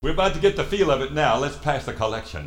We're about to get the feel of it now. Let's pass the collection.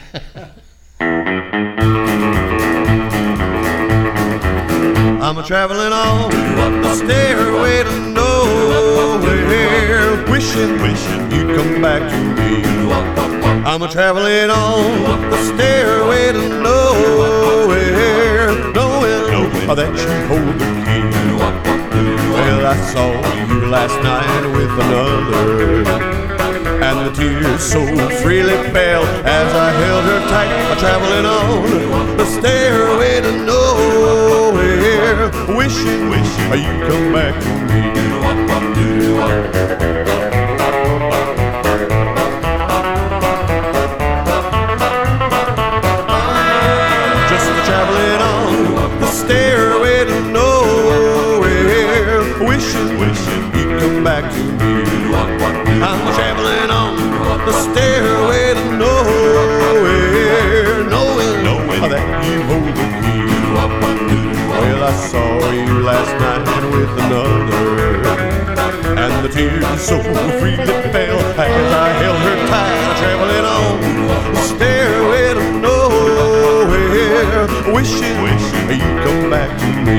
I'm a-traveling on the stairway to nowhere, wishing you'd come back to me. I'm a-traveling on the stairway to nowhere, knowing that you hold the key. Well, I saw you last night with another, and the tears so freely fell as I held her tight. A-traveling on the stairway to nowhere, wishing you'd come back to me. Just a-traveling on the stairway to nowhere, wishing you'd come back to me. I'm traveling on the stairway to nowhere, knowing that you hold the key. Well, I saw you last night with another, and the tears so freely fell as I held her tight. Traveling on the stairway to nowhere, wishing you'd come back to me.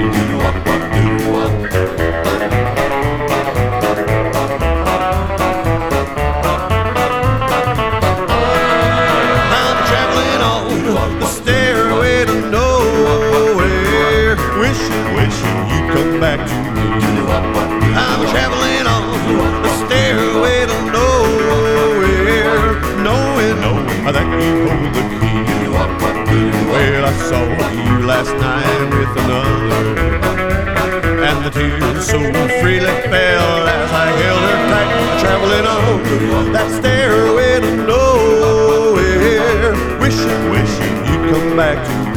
Wishing you'd come back to me. I'm traveling on the stairway to nowhere, knowing that you hold the key. Well, I saw you last night with another, and the tears so freely fell as I held her tight. Traveling on that stairway to nowhere, wishing you'd come back to me.